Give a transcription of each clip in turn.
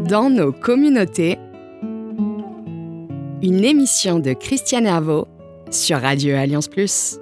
Dans nos communautés, une émission de Christiane Herveau sur Radio Alliance Plus.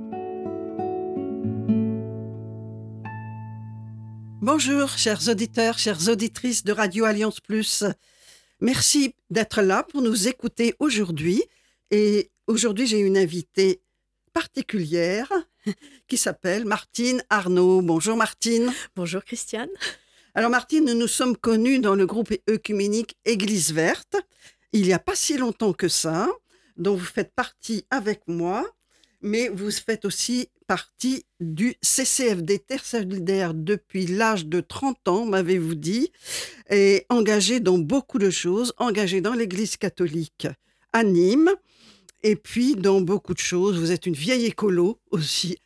Bonjour, chers auditeurs, chères auditrices de Radio Alliance Plus. Merci d'être là pour nous écouter aujourd'hui. Et aujourd'hui, j'ai une invitée particulière qui s'appelle Martine Arnaud. Bonjour Martine. Bonjour Christiane. Alors Martine, nous nous sommes connus dans le groupe œcuménique Église Verte, il n'y a pas si longtemps que ça, dont vous faites partie avec moi, mais vous faites aussi partie du CCFD Terre Solidaire depuis l'âge de 30 ans, m'avez-vous dit, et engagé dans beaucoup de choses, engagé dans l'Église catholique à Nîmes, et puis dans beaucoup de choses. Vous êtes une vieille écolo aussi,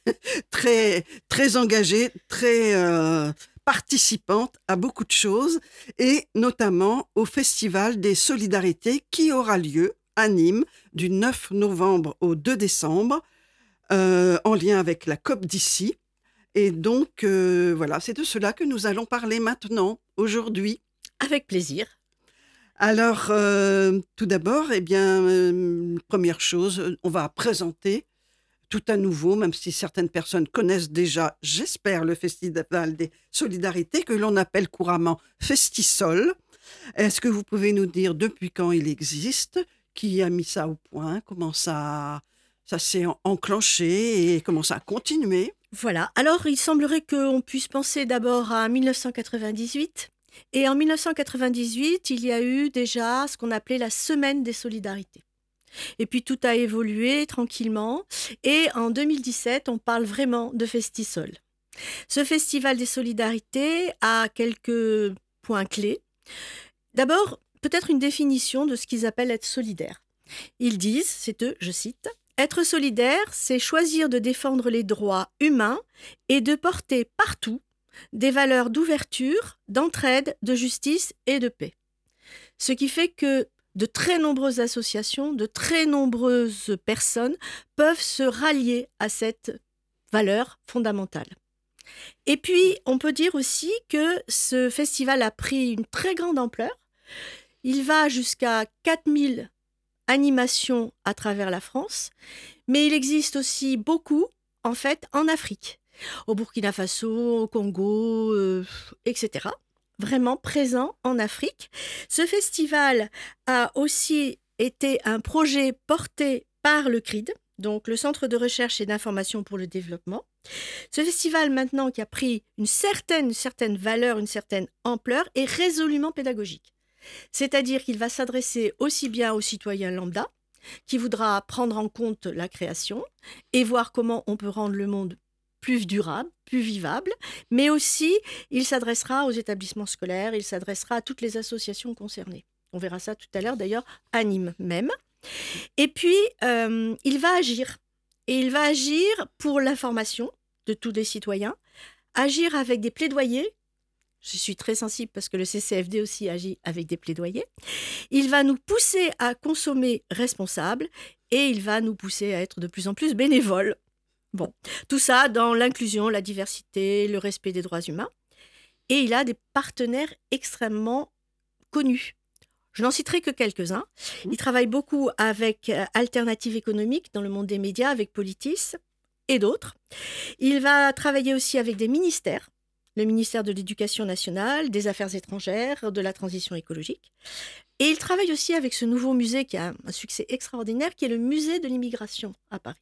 très, très engagée, très participante à beaucoup de choses, et notamment au Festival des Solidarités qui aura lieu à Nîmes du 9 novembre au 2 décembre, en lien avec la COP d'ici. Et donc, voilà, c'est de cela que nous allons parler maintenant, aujourd'hui. Avec plaisir. Alors, tout d'abord, première chose, on va présenter tout à nouveau, même si certaines personnes connaissent déjà, j'espère, le Festival des Solidarités, que l'on appelle couramment Festisol. Est-ce que vous pouvez nous dire depuis quand il existe, qui a mis ça au point, comment ça s'est enclenché et comment ça a continué? Voilà, alors il semblerait qu'on puisse penser d'abord à 1998. Et en 1998, il y a eu déjà ce qu'on appelait la Semaine des Solidarités. Et puis tout a évolué tranquillement. Et en 2017, on parle vraiment de Festisol. Ce Festival des Solidarités a quelques points clés. D'abord, peut-être une définition de ce qu'ils appellent être solidaire. Ils disent, c'est eux, je cite, « Être solidaire, c'est choisir de défendre les droits humains et de porter partout des valeurs d'ouverture, d'entraide, de justice et de paix. » Ce qui fait que de très nombreuses associations, de très nombreuses personnes peuvent se rallier à cette valeur fondamentale. Et puis, on peut dire aussi que ce festival a pris une très grande ampleur. Il va jusqu'à 4000 animations à travers la France, mais il existe aussi beaucoup, en fait, en Afrique, au Burkina Faso, au Congo, etc., vraiment présent en Afrique. Ce festival a aussi été un projet porté par le CRID, donc le Centre de recherche et d'information pour le développement. Ce festival, maintenant, qui a pris une certaine valeur, une certaine ampleur, est résolument pédagogique. C'est-à-dire qu'il va s'adresser aussi bien aux citoyens lambda, qui voudra prendre en compte la création et voir comment on peut rendre le monde plus durable, plus vivable, mais aussi il s'adressera aux établissements scolaires, il s'adressera à toutes les associations concernées. On verra ça tout à l'heure d'ailleurs à Nîmes même. Et puis il va agir. Et il va agir pour l'information de tous les citoyens, agir avec des plaidoyers. Je suis très sensible parce que le CCFD aussi agit avec des plaidoyers. Il va nous pousser à consommer responsable et il va nous pousser à être de plus en plus bénévoles. Bon, tout ça dans l'inclusion, la diversité, le respect des droits humains. Et il a des partenaires extrêmement connus. Je n'en citerai que quelques-uns. Il travaille beaucoup avec Alternative économique dans le monde des médias, avec Politis et d'autres. Il va travailler aussi avec des ministères, le ministère de l'Éducation nationale, des Affaires étrangères, de la transition écologique. Et il travaille aussi avec ce nouveau musée qui a un succès extraordinaire, qui est le musée de l'immigration à Paris.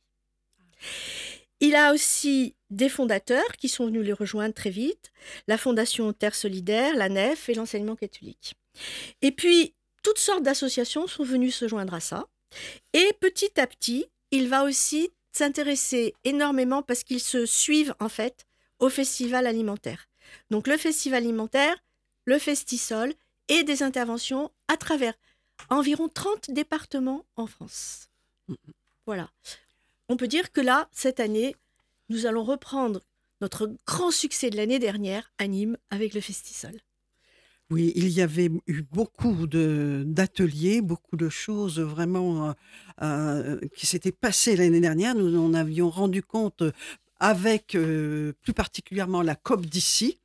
Il a aussi des fondateurs qui sont venus les rejoindre très vite, la Fondation Terre Solidaire, la Nef et l'enseignement catholique. Et puis, toutes sortes d'associations sont venues se joindre à ça. Et petit à petit, il va aussi s'intéresser énormément parce qu'ils se suivent en fait au festival alimentaire. Donc le festival alimentaire, le Festisol et des interventions à travers environ 30 départements en France. Voilà. On peut dire que là, cette année, nous allons reprendre notre grand succès de l'année dernière à Nîmes avec le Festisol. Oui, il y avait eu beaucoup d'ateliers, beaucoup de choses vraiment qui s'étaient passées l'année dernière. Nous en avions rendu compte avec plus particulièrement la COP d'ici,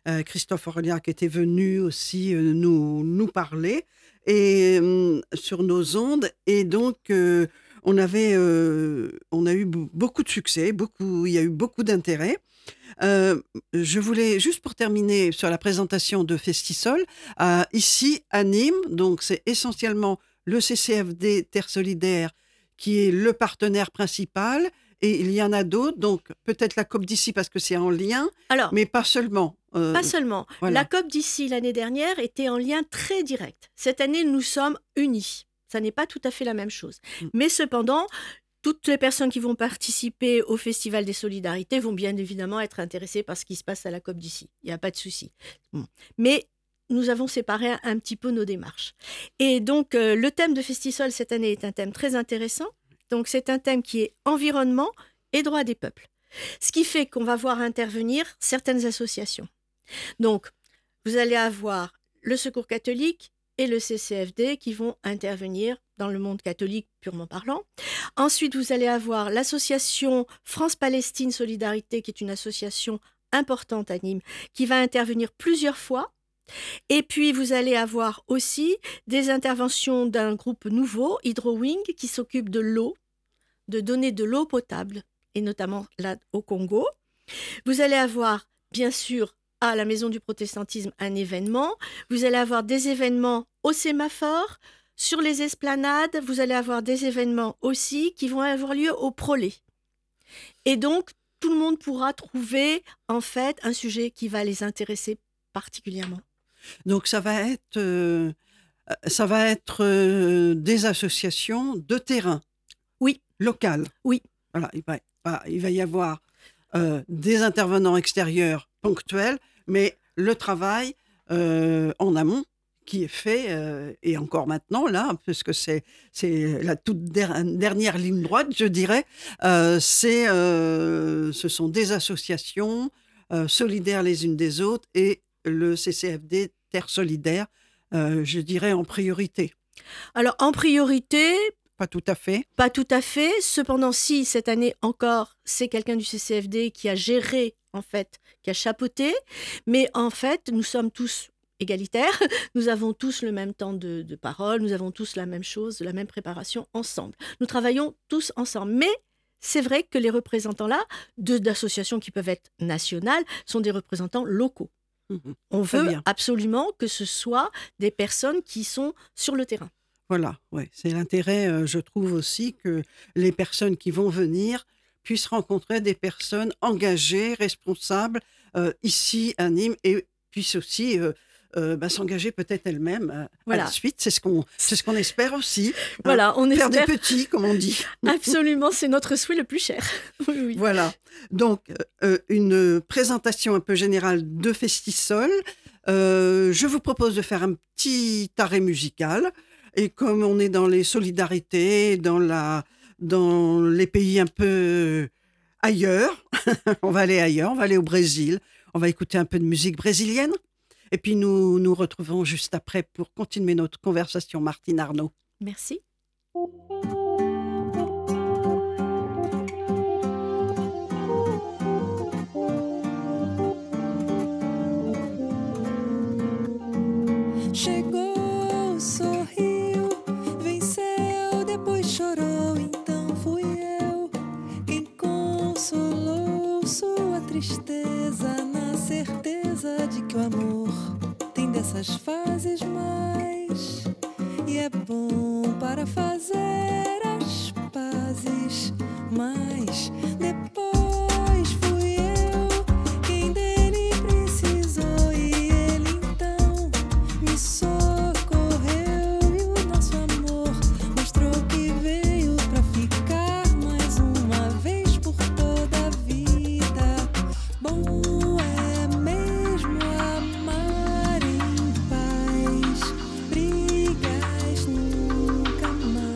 Christophe Orliac était venu aussi nous parler et, sur nos ondes. Et donc, on a eu beaucoup de succès, il y a eu beaucoup d'intérêt. Je voulais, juste pour terminer sur la présentation de Festisol, ici à Nîmes, donc c'est essentiellement le CCFD Terre Solidaire qui est le partenaire principal, et il y en a d'autres, donc peut-être la COP d'ici parce que c'est en lien, Alors, mais pas seulement. pas seulement. Voilà. La COP d'ici l'année dernière était en lien très direct. Cette année, nous sommes unis. Ça n'est pas tout à fait la même chose. Mais cependant, toutes les personnes qui vont participer au Festival des Solidarités vont bien évidemment être intéressées par ce qui se passe à la COP d'ici. Il n'y a pas de souci. Mais nous avons séparé un petit peu nos démarches. Et donc, le thème de Festisol cette année est un thème très intéressant. Donc, c'est un thème qui est environnement et droits des peuples. Ce qui fait qu'on va voir intervenir certaines associations. Donc, vous allez avoir le Secours catholique et le CCFD qui vont intervenir dans le monde catholique purement parlant. Ensuite, vous allez avoir l'association France-Palestine Solidarité, qui est une association importante à Nîmes, qui va intervenir plusieurs fois. Et puis, vous allez avoir aussi des interventions d'un groupe nouveau, HydroWing, qui s'occupe de l'eau, de donner de l'eau potable, et notamment là au Congo. Vous allez avoir, bien sûr, à la Maison du Protestantisme, un événement. Vous allez avoir des événements au sémaphore, sur les esplanades. Vous allez avoir des événements aussi qui vont avoir lieu au Prolé. Et donc, tout le monde pourra trouver, en fait, un sujet qui va les intéresser particulièrement. Donc, ça va être des associations de terrain. Oui. Locales. Oui. Voilà, il va y avoir des intervenants extérieurs ponctuels, mais le travail en amont qui est fait, et encore maintenant, là, parce que c'est la toute dernière ligne droite, je dirais, ce sont des associations solidaires les unes des autres, et le CCFD Terre Solidaire, je dirais en priorité. Alors, en priorité... Pas tout à fait. Pas tout à fait. Cependant, si cette année encore, c'est quelqu'un du CCFD qui a géré, en fait, qui a chapeauté. Mais en fait, nous sommes tous égalitaires. Nous avons tous le même temps de parole. Nous avons tous la même chose, la même préparation ensemble. Nous travaillons tous ensemble. Mais c'est vrai que les représentants là, d'associations qui peuvent être nationales, sont des représentants locaux. On veut absolument que ce soit des personnes qui sont sur le terrain. Voilà, ouais. C'est l'intérêt, je trouve aussi, que les personnes qui vont venir puissent rencontrer des personnes engagées, responsables, ici à Nîmes, et puissent aussi s'engager peut-être elles-mêmes à la suite. C'est ce qu'on espère aussi. Voilà, on faire espère. Des petits, comme on dit. Absolument, c'est notre souhait le plus cher. Oui. Voilà. Donc, une présentation un peu générale de Festisol. Je vous propose de faire un petit arrêt musical. Et comme on est dans les solidarités, dans les pays un peu ailleurs, on va aller ailleurs, on va aller au Brésil, on va écouter un peu de musique brésilienne. Et puis nous nous retrouvons juste après pour continuer notre conversation, Martine Arnaud. Merci. Chegou, sorriu, venceu, depois chorou, então fui eu quem consolou sua tristeza, na certeza de que o amor tem dessas fases mais, e é bom para fazer as pazes, mas depois fui eu quem dele precisou, e ele então me socorreu, e o nosso amor mostrou que veio pra ficar mais uma vez por toda a vida. Bom é mesmo amar em paz, brigas nunca mais.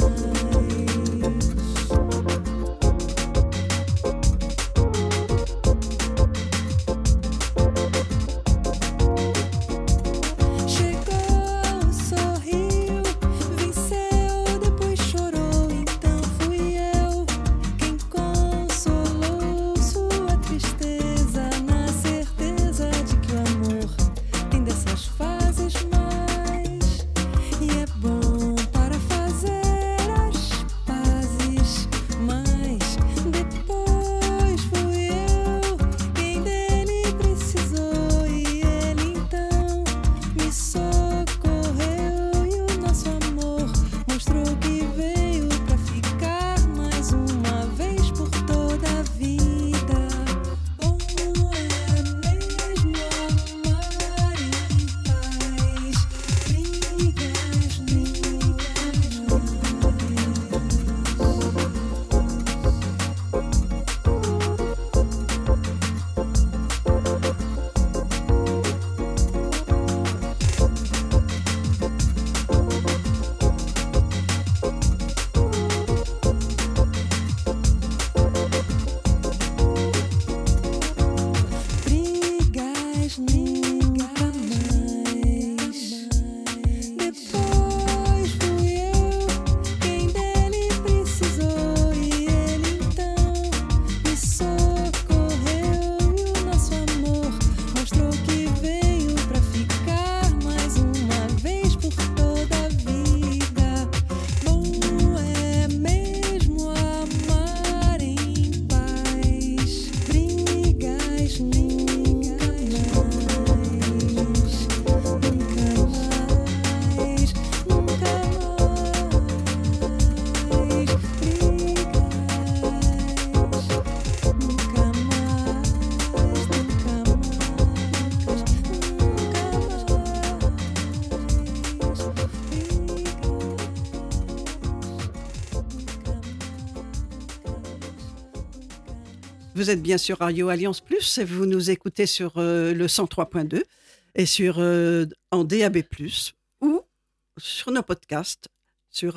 Vous êtes bien sur Radio Alliance Plus et vous nous écoutez sur le 103.2 et en DAB+, ou sur nos podcasts sur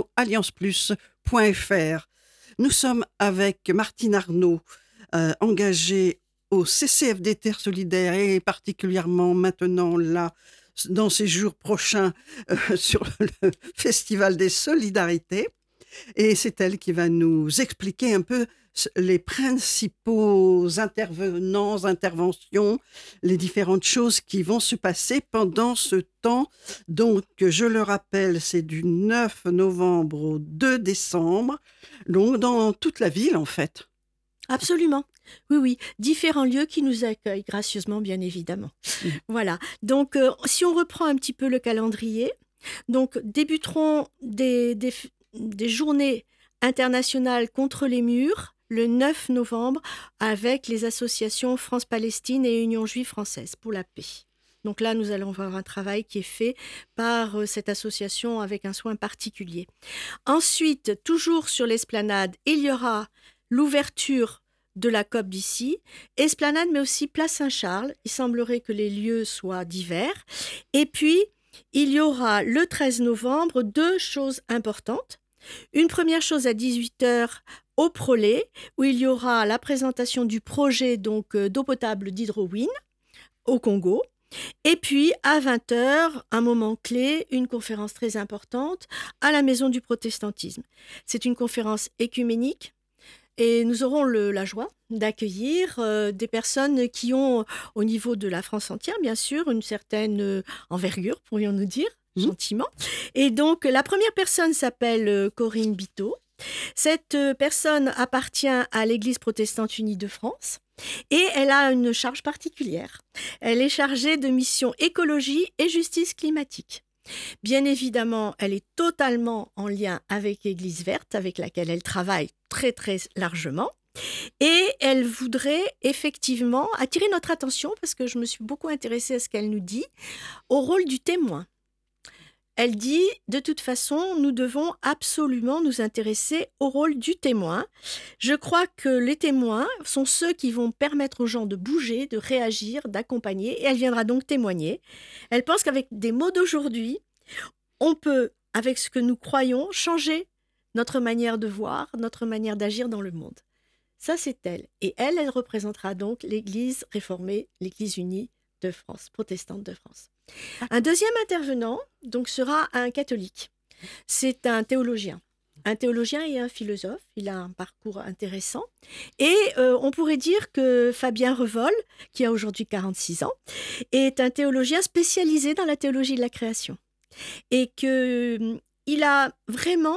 radioallianceplus.fr. Nous sommes avec Martine Arnaud, engagée au CCFD Terre Solidaire et particulièrement maintenant là, dans ces jours prochains, sur le Festival des Solidarités. Et c'est elle qui va nous expliquer un peu les principaux interventions, les différentes choses qui vont se passer pendant ce temps. Donc, je le rappelle, c'est du 9 novembre au 2 décembre, donc dans toute la ville en fait. Absolument. Oui, oui. Différents lieux qui nous accueillent gracieusement, bien évidemment. Voilà. Donc, si on reprend un petit peu le calendrier, donc débuteront des journées internationales contre les murs le 9 novembre avec les associations France-Palestine et Union juive française pour la paix. Donc là, nous allons voir un travail qui est fait par cette association avec un soin particulier. Ensuite, toujours sur l'esplanade, il y aura l'ouverture de la COP d'ici, esplanade mais aussi place Saint-Charles. Il semblerait que les lieux soient divers. Et puis, il y aura le 13 novembre 2 choses importantes. Une première chose à 18h au Prolet, où il y aura la présentation du projet donc d'eau potable d'Hydrowin au Congo. Et puis, à 20h, un moment clé, une conférence très importante à la Maison du Protestantisme. C'est une conférence écuménique et nous aurons la joie d'accueillir des personnes qui ont, au niveau de la France entière, bien sûr, une certaine envergure, pourrions-nous dire, gentiment. Et donc, la première personne s'appelle Corinne Biteau. Cette personne appartient à l'Église protestante unie de France et elle a une charge particulière. Elle est chargée de mission écologie et justice climatique. Bien évidemment, elle est totalement en lien avec l'Église verte, avec laquelle elle travaille très très largement. Et elle voudrait effectivement attirer notre attention, parce que je me suis beaucoup intéressée à ce qu'elle nous dit, au rôle du témoin. Elle dit, de toute façon, nous devons absolument nous intéresser au rôle du témoin. Je crois que les témoins sont ceux qui vont permettre aux gens de bouger, de réagir, d'accompagner, et elle viendra donc témoigner. Elle pense qu'avec des mots d'aujourd'hui, on peut, avec ce que nous croyons, changer notre manière de voir, notre manière d'agir dans le monde. Ça, c'est elle. Et elle représentera donc l'Église réformée, l'Église unie de France, protestante de France. Un deuxième intervenant donc, sera un catholique. C'est un théologien et un philosophe. Il a un parcours intéressant. Et on pourrait dire que Fabien Revol, qui a aujourd'hui 46 ans, est un théologien spécialisé dans la théologie de la création. Et qu'il a vraiment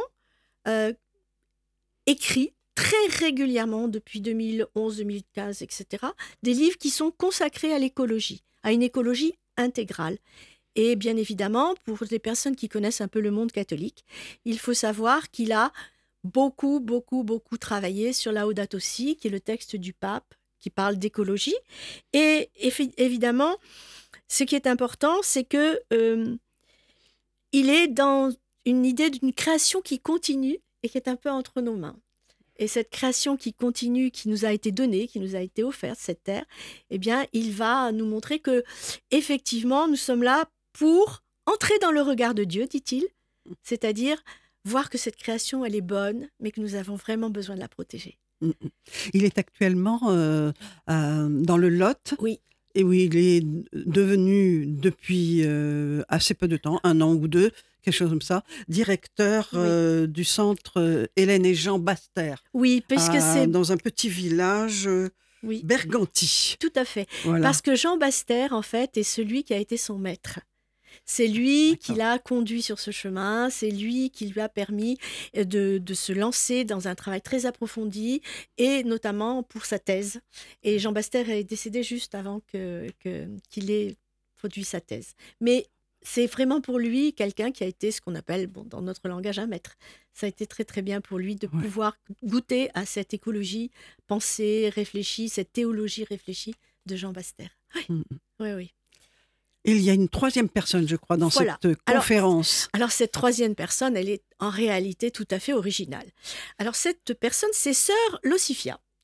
écrit très régulièrement, depuis 2011, 2015, etc., des livres qui sont consacrés à l'écologie, à une écologie intégrale. Et bien évidemment, pour les personnes qui connaissent un peu le monde catholique, il faut savoir qu'il a beaucoup travaillé sur Laudato Si, qui est le texte du pape qui parle d'écologie. Et évidemment, ce qui est important, c'est que il est dans une idée d'une création qui continue et qui est un peu entre nos mains. Et cette création qui continue, qui nous a été donnée, qui nous a été offerte, cette terre, eh bien, il va nous montrer que, effectivement, nous sommes là pour entrer dans le regard de Dieu, dit-il, c'est-à-dire voir que cette création, elle est bonne, mais que nous avons vraiment besoin de la protéger. Il est actuellement dans le Lot. Oui. Et où il est devenu, depuis assez peu de temps, 1 an ou 2, quelque chose comme ça, directeur du centre Hélène et Jean Baster. Oui, puisque c'est dans un petit village Berganti. Tout à fait. Voilà. Parce que Jean Baster, en fait, est celui qui a été son maître. C'est lui qui l'a conduit sur ce chemin, c'est lui qui lui a permis de se lancer dans un travail très approfondi, et notamment pour sa thèse. Et Jean Baster est décédé juste avant qu'il ait produit sa thèse. Mais c'est vraiment pour lui quelqu'un qui a été ce qu'on appelle, dans notre langage, un maître. Ça a été très très bien pour lui de pouvoir goûter à cette écologie pensée, réfléchie, cette théologie réfléchie de Jean Baster. Oui. Il y a une troisième personne, je crois, dans cette conférence. Alors, cette troisième personne, elle est en réalité tout à fait originale. Alors, cette personne, c'est Sœur Losifia.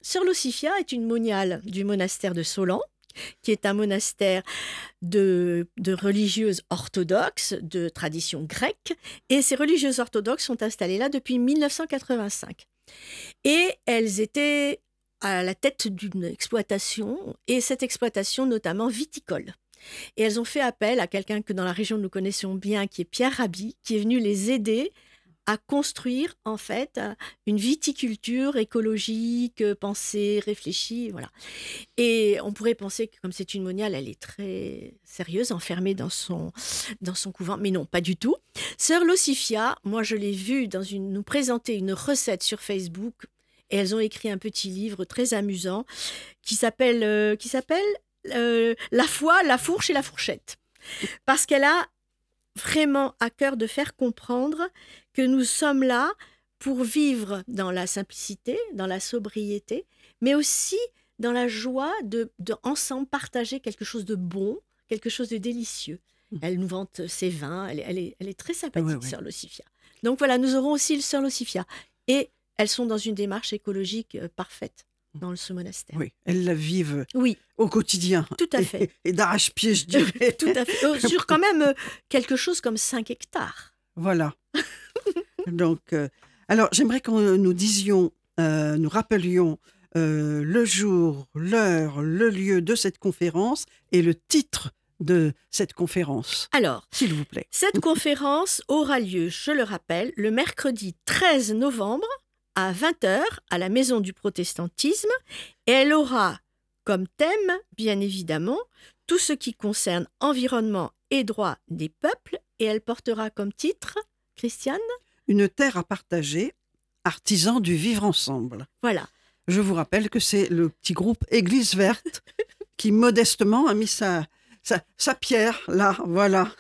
Sœur Locifia est une moniale du monastère de Solan, qui est un monastère de religieuses orthodoxes de tradition grecque. Et ces religieuses orthodoxes sont installées là depuis 1985. Et elles étaient à la tête d'une exploitation, et cette exploitation notamment viticole. Et elles ont fait appel à quelqu'un que dans la région nous connaissons bien, qui est Pierre Rabhi, qui est venu les aider à construire en fait une viticulture écologique, pensée, réfléchie, voilà. Et on pourrait penser que comme c'est une moniale, elle est très sérieuse, enfermée dans son couvent, mais non, pas du tout. Sœur Locifia, moi je l'ai vue nous présenter une recette sur Facebook, et elles ont écrit un petit livre très amusant qui s'appelle La foi, la fourche et la fourchette, parce qu'elle a vraiment à cœur de faire comprendre que nous sommes là pour vivre dans la simplicité, dans la sobriété, mais aussi dans la joie de ensemble partager quelque chose de bon, quelque chose de délicieux. Elle nous vante ses vins, elle est très sympathique, Sœur Locifia. Donc voilà, nous aurons aussi le Sœur Locifia. Et elles sont dans une démarche écologique parfaite dans ce monastère. Oui, elles la vivent oui. Au quotidien. Tout à fait. Et d'arrache-pied, je dirais. Tout à fait. Sur quand même quelque chose comme 5 hectares. Voilà. Donc, alors, j'aimerais que nous disions, nous rappelions le jour, l'heure, le lieu de cette conférence et le titre de cette conférence. Alors, s'il vous plaît. Cette conférence aura lieu, je le rappelle, le mercredi 13 novembre à 20h à la Maison du Protestantisme, et elle aura comme thème, bien évidemment, tout ce qui concerne environnement et droits des peuples, et elle portera comme titre, Christiane ? Une terre à partager, artisans du vivre ensemble. Voilà. Je vous rappelle que c'est le petit groupe Église Verte qui modestement a mis sa pierre là, voilà,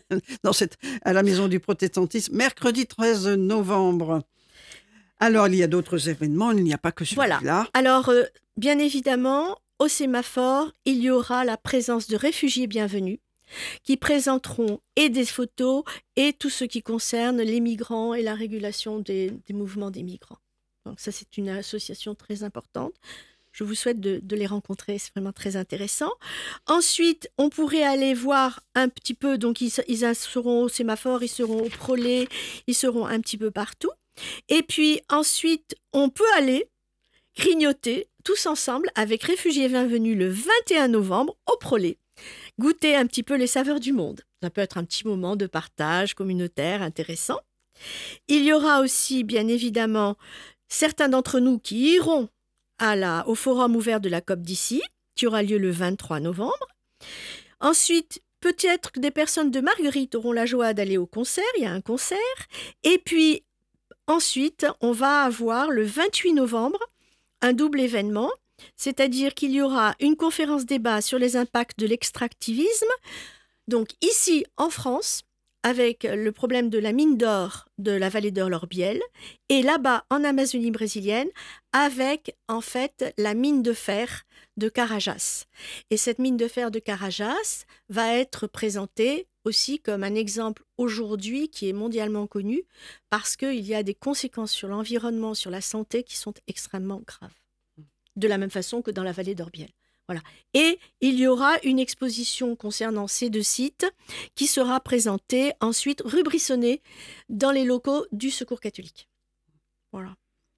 à la Maison du Protestantisme, mercredi 13 novembre. Alors, il y a d'autres événements, il n'y a pas que celui-là. Voilà. Alors, bien évidemment, au sémaphore, il y aura la présence de réfugiés bienvenus qui présenteront et des photos et tout ce qui concerne les migrants et la régulation des mouvements des migrants. Donc ça, c'est une association très importante. Je vous souhaite de les rencontrer, c'est vraiment très intéressant. Ensuite, on pourrait aller voir un petit peu, donc ils seront au sémaphore, ils seront au Prolet, ils seront un petit peu partout. Et puis ensuite, on peut aller grignoter tous ensemble avec Réfugiés Bienvenus le 21 novembre au Prolet. Goûter un petit peu les saveurs du monde. Ça peut être un petit moment de partage communautaire intéressant. Il y aura aussi, bien évidemment, certains d'entre nous qui iront au forum ouvert de la COP d'ici, qui aura lieu le 23 novembre. Ensuite, peut-être que des personnes de Marguerite auront la joie d'aller au concert. Il y a un concert. Et puis, ensuite, on va avoir le 28 novembre un double événement, c'est-à-dire qu'il y aura une conférence débat sur les impacts de l'extractivisme, donc ici en France, avec le problème de la mine d'or de la vallée d'Or-Lorbiel, et là-bas en Amazonie brésilienne, avec en fait la mine de fer de Carajás. Et cette mine de fer de Carajás va être présentée aussi comme un exemple aujourd'hui qui est mondialement connu parce qu'il y a des conséquences sur l'environnement, sur la santé qui sont extrêmement graves. De la même façon que dans la vallée d'Orbiel. Voilà. Et il y aura une exposition concernant ces deux sites qui sera présentée ensuite rubrissonnée dans les locaux du Secours catholique. Voilà.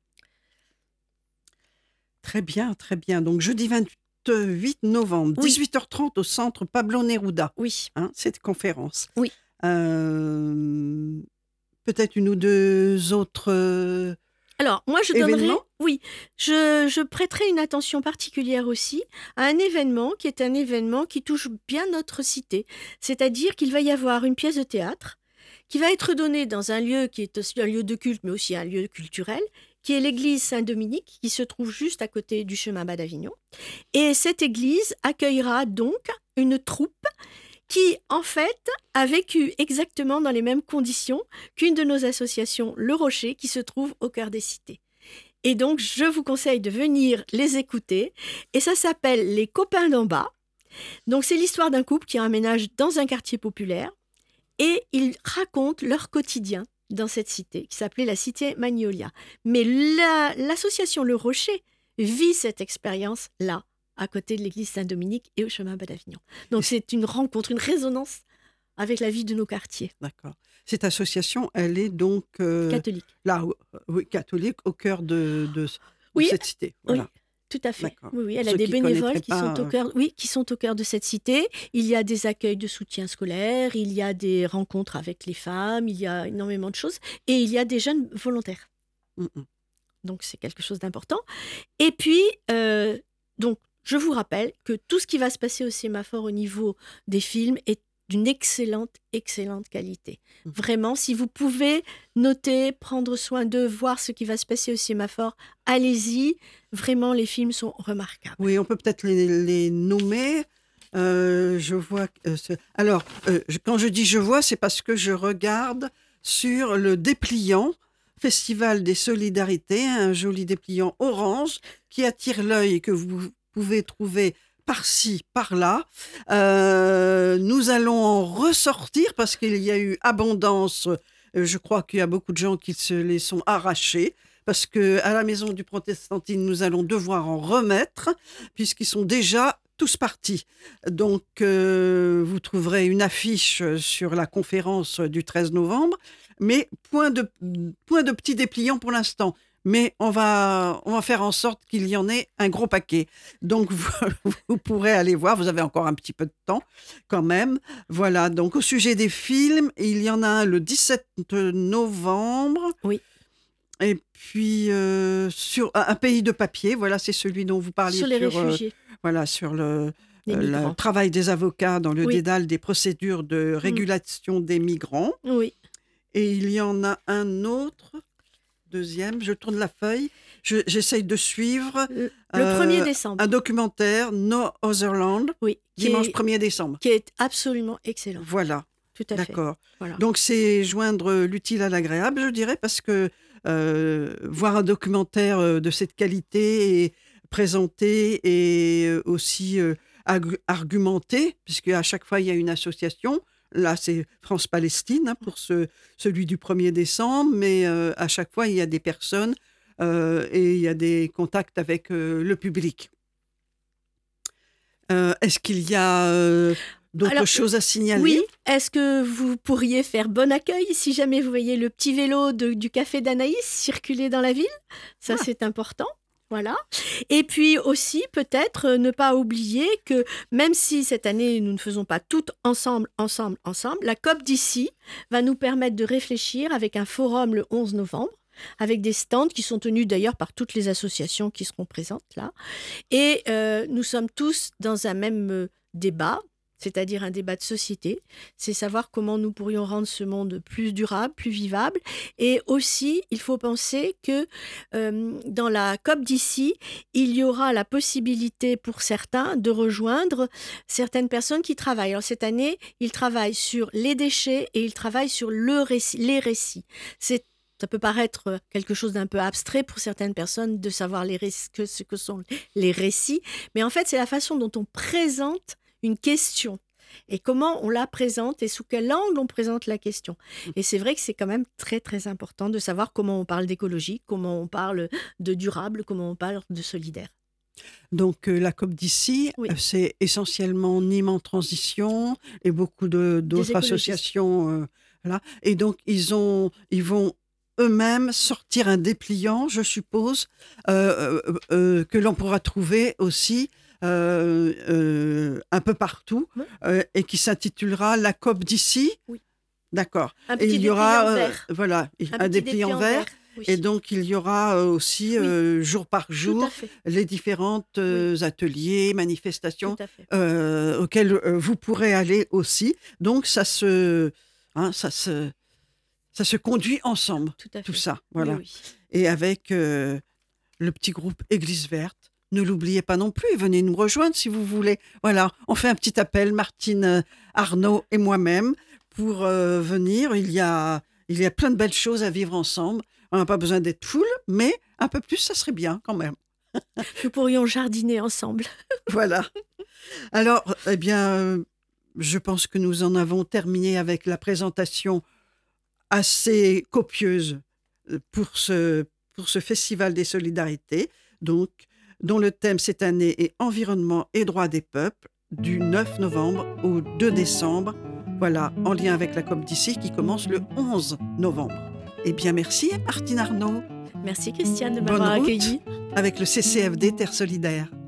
Très bien, très bien. Donc jeudi 28 novembre, oui. 18h30 au centre Pablo Neruda. Oui. Cette conférence. Oui. Peut-être une ou deux autres... Alors, moi, je prêterai une attention particulière aussi à un événement qui touche bien notre cité. C'est-à-dire qu'il va y avoir une pièce de théâtre qui va être donnée dans un lieu qui est aussi un lieu de culte, mais aussi un lieu culturel, qui est l'église Saint-Dominique, qui se trouve juste à côté du chemin bas d'Avignon. Et cette église accueillera donc une troupe qui, en fait, a vécu exactement dans les mêmes conditions qu'une de nos associations, Le Rocher, qui se trouve au cœur des cités. Et donc, je vous conseille de venir les écouter. Et ça s'appelle Les Copains d'en bas. Donc, c'est l'histoire d'un couple qui emménage dans un quartier populaire. Et ils racontent leur quotidien dans cette cité, qui s'appelait la cité Magnolia. Mais l'association Le Rocher vit cette expérience-là, à côté de l'église Saint-Dominique et au chemin Bas d'Avignon. Donc c'est une rencontre, une résonance avec la vie de nos quartiers. D'accord. Cette association, elle est donc Catholiques. là, oui, catholique, au cœur de Oui, cette cité. Voilà. oui. Tout à fait. D'accord. Oui, elle a Ceux des qui bénévoles connaîtraient qui sont au cœur de cette cité. Il y a des accueils de soutien scolaire, il y a des rencontres avec les femmes, il y a énormément de choses. Et il y a des jeunes volontaires. Mm, mm. Donc c'est quelque chose d'important. Et puis, donc, je vous rappelle que tout ce qui va se passer au sémaphore au niveau des films est d'une excellente qualité. Vraiment, si vous pouvez noter, prendre soin d'eux, voir ce qui va se passer au sémaphore, allez-y. Vraiment, les films sont remarquables. Oui, on peut peut-être les nommer. Je vois. Alors, quand je dis je vois, c'est parce que je regarde sur le dépliant Festival des Solidarités, un joli dépliant orange qui attire l'œil et que vous pouvez trouver par-ci, par-là. Nous allons en ressortir parce qu'il y a eu abondance. Je crois qu'il y a beaucoup de gens qui se les sont arrachés. Parce qu'à la maison du Protestantine, nous allons devoir en remettre, puisqu'ils sont déjà tous partis. Donc, vous trouverez une affiche sur la conférence du 13 novembre, mais point de petits dépliants pour l'instant. Mais on va faire en sorte qu'il y en ait un gros paquet. Donc, vous pourrez aller voir. Vous avez encore un petit peu de temps quand même. Voilà. Donc, au sujet des films, il y en a un le 17 novembre. Oui. Et puis, sur un pays de papier, voilà, c'est celui dont vous parliez. Sur les réfugiés. Voilà, sur le migrants. travail des avocats dans le Oui. dédale des procédures de régulation des migrants. Oui. Et il y en a un autre, deuxième, je tourne la feuille, j'essaye de suivre. Le 1er décembre. Un documentaire, No Other Land, Oui. dimanche 1er décembre. Qui est absolument excellent. Voilà, Tout à fait. d'accord. Voilà. Donc c'est joindre l'utile à l'agréable, je dirais, parce que voir un documentaire de cette qualité et présenté et aussi argumenté, puisque à chaque fois il y a une association. Là, c'est France-Palestine pour celui du 1er décembre, mais à chaque fois, il y a des personnes et il y a des contacts avec le public. Est-ce qu'il y a d'autres choses à signaler? Oui. Est-ce que vous pourriez faire bon accueil si jamais vous voyez le petit vélo du café d'Anaïs circuler dans la ville? Ça, c'est important. Voilà. Et puis aussi, peut-être ne pas oublier que même si cette année, nous ne faisons pas toutes ensemble, la COP d'ici va nous permettre de réfléchir avec un forum le 11 novembre, avec des stands qui sont tenus d'ailleurs par toutes les associations qui seront présentes là. Et nous sommes tous dans un même débat, c'est-à-dire un débat de société. C'est savoir comment nous pourrions rendre ce monde plus durable, plus vivable. Et aussi, il faut penser que dans la COP d'ici, il y aura la possibilité pour certains de rejoindre certaines personnes qui travaillent. Alors cette année, ils travaillent sur les déchets et ils travaillent sur les récits. Ça peut paraître quelque chose d'un peu abstrait pour certaines personnes de savoir ce que sont les récits. Mais en fait, c'est la façon dont on présente une question et comment on la présente et sous quel angle on présente la question. Et c'est vrai que c'est quand même très, très important de savoir comment on parle d'écologie, comment on parle de durable, comment on parle de solidaire. Donc la COP d'ici, Oui. C'est essentiellement Nîmes en transition et beaucoup d'autres associations. Là. Et donc ils vont eux-mêmes sortir un dépliant, je suppose, que l'on pourra trouver aussi un peu partout, et qui s'intitulera La COP d'ici. Oui. D'accord. Un Et petit il y aura vert. voilà, un dépliant vert. Oui. Et donc, il y aura aussi, jour par Tout jour, à fait. les différentes ateliers, manifestations Tout à fait. auxquels vous pourrez aller aussi. Donc, ça se conduit ensemble, Tout à fait. tout ça. Voilà. Oui, oui. Et avec le petit groupe Église Verte. Ne l'oubliez pas non plus, venez nous rejoindre si vous voulez. Voilà, on fait un petit appel, Martine, Arnaud et moi-même, pour venir. Il y a plein de belles choses à vivre ensemble. On n'a pas besoin d'être full, mais un peu plus, ça serait bien quand même. Nous pourrions jardiner ensemble. Voilà. Alors, eh bien, je pense que nous en avons terminé avec la présentation assez copieuse pour ce Festival des Solidarités. Donc, dont le thème cette année est Environnement et droits des peuples, du 9 novembre au 2 décembre. Voilà, en lien avec la COP d'ici qui commence le 11 novembre. Eh bien, merci Martine Arnaud. Merci Christiane de Bonne m'avoir route accueillie. avec le CCFD Terre Solidaire.